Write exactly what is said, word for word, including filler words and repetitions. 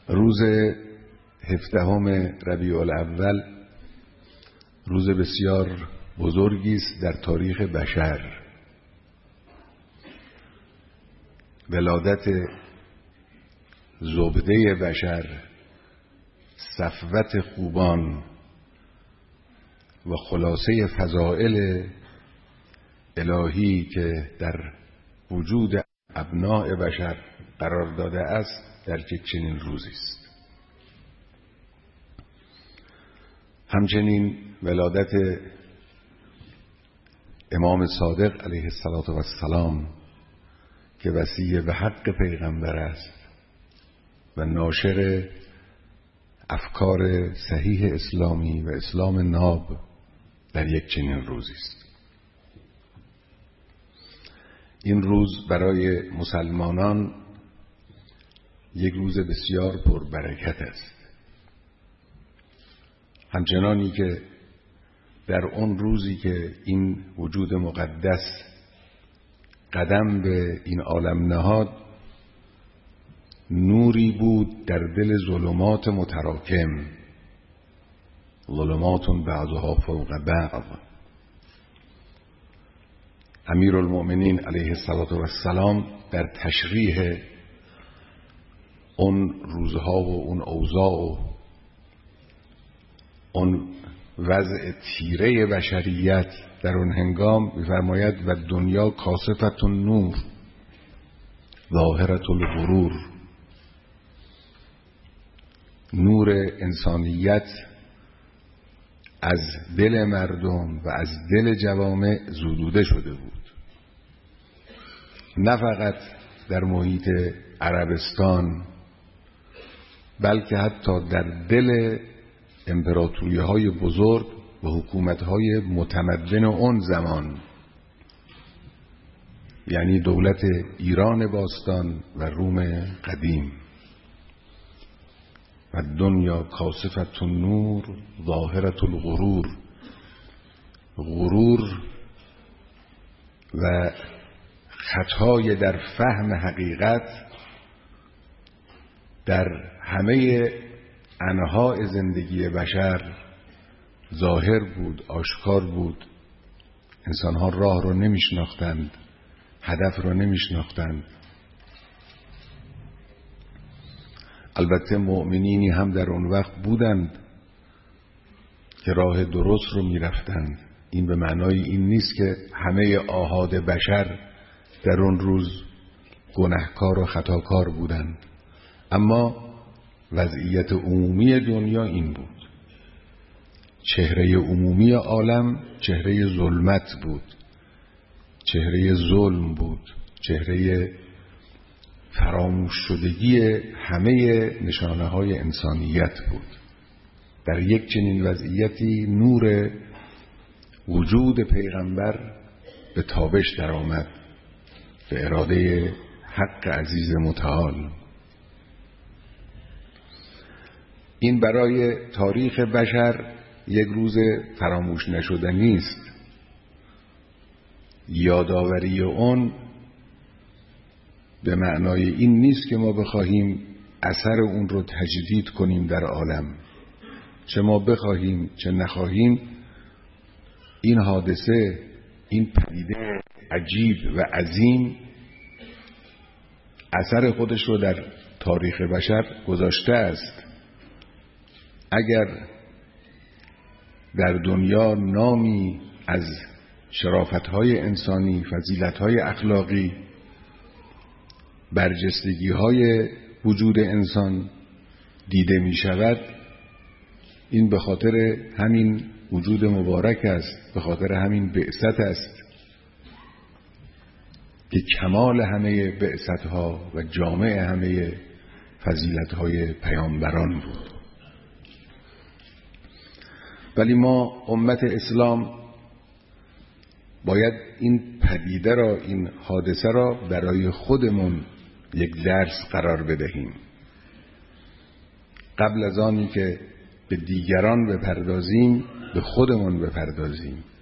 روز هفدهم ربیع الاول روز بسیار بزرگی است در تاریخ بشر. ولادت زبده بشر، صفوت خوبان و خلاصه فضائل الهی که در وجود ابناء بشر قرار داده است در یک چنین روزی است. همچنین ولادت امام صادق علیه السلام که وصی به حق پیغمبر است و ناشر افکار صحیح اسلامی و اسلام ناب در یک چنین روزی است. این روز برای مسلمانان یک روز بسیار پربرکت است. همچنانی که در اون روزی که این وجود مقدس قدم به این عالم نهاد، نوری بود در دل ظلمات متراکم، ظلمات بعضها فوق بعض. امیرالمؤمنین علیه السلام در تشریح اون روزها و اون اوضاع و اون وضع تیره بشریت در اون هنگام می‌فرماید و دنیا کاسفت النور ظاهرة الغرور. نور انسانیت از دل مردم و از دل جوامع زدوده شده بود، نه فقط در محیط عربستان بلکه حتی در دل امپراتوری های بزرگ و حکومت های متمدن اون زمان، یعنی دولت ایران باستان و روم قدیم. و دنیا کاسفت النور ظاهرة الغرور. غرور و خطای در فهم حقیقت در همه انواع زندگی بشر ظاهر بود، آشکار بود. انسانها راه رو نمیشناختند، هدف رو نمیشناختند. البته مؤمنینی هم در اون وقت بودند که راه درست رو میرفتند. این به معنای این نیست که همه آحاد بشر در اون روز گناهکار و خطاکار بودند، اما وضعیت عمومی دنیا این بود. چهره عمومی عالم چهره ظلمت بود، چهره ظلم بود، چهره فراموش شدگی همه نشانه های انسانیت بود. در یک چنین وضعیتی نور وجود پیغمبر به تابش در آمد به اراده حق عزیز متعال. این برای تاریخ بشر یک روز فراموش نشدنی است. یادآوری اون به معنای این نیست که ما بخواهیم اثر اون رو تجدید کنیم در عالم. چه ما بخواهیم چه نخواهیم، این حادثه، این پدیده عجیب و عظیم اثر خودش رو در تاریخ بشر گذاشته است. اگر در دنیا نامی از شرافت‌های انسانی، فضیلت‌های اخلاقی، برجستگی‌های وجود انسان دیده می‌شود، این به خاطر همین وجود مبارک است، به خاطر همین بعثت است که کمال همه بعثت‌ها و جامع همه فضیلت‌های پیامبران بود. ولی ما امت اسلام باید این پدیده را، این حادثه را برای خودمون یک درس قرار بدهیم. قبل از آنی که به دیگران بپردازیم، به خودمون بپردازیم.